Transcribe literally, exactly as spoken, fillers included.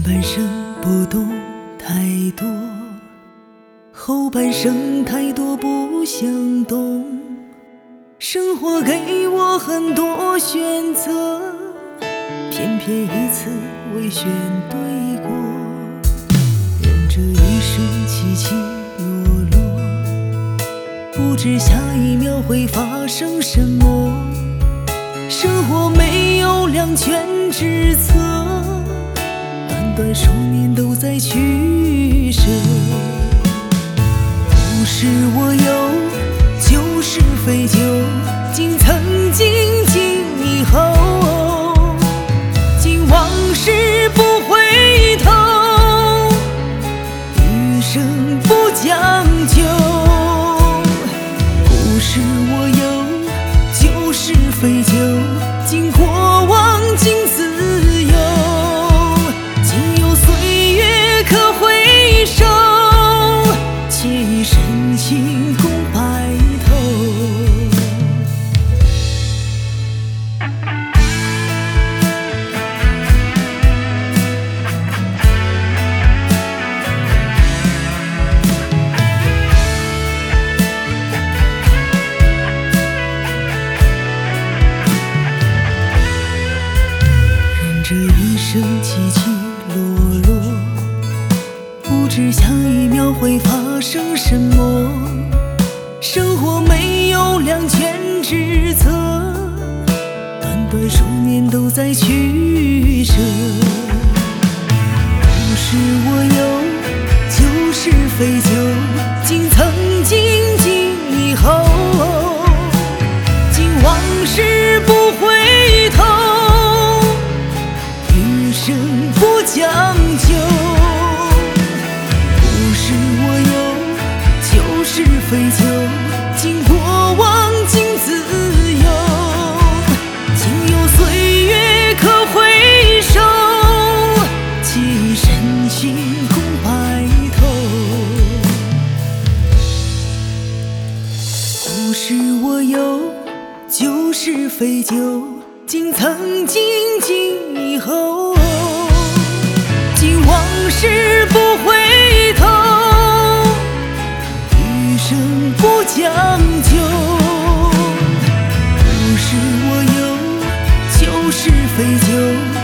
半生不懂太多，后半生太多不想懂。生活给我很多选择，偏偏一次未选对过。人这一生起起落落，不知下一秒会发生什么。生活没有两全之策，短短数年都在取舍。不是我有，就是非就，今曾经今以后，今往事不回头，余生不将就。不是我有，就是非就，今过往今自由，今有岁月可回首，且以深情共白头。这一生起起落落，不知下一秒会发生什么。生活没有两全之策，短短数年都在取舍。不是我有，就是非就，今曾经今以后，今往事不回头，余生不将就。不是我有，就是非就，今过往今自由，今有岁月可回首，且以深情共白头。不是我有，就是非就，今曾经今以后，今往事不回头，余生不将就。不是我有，就是非就，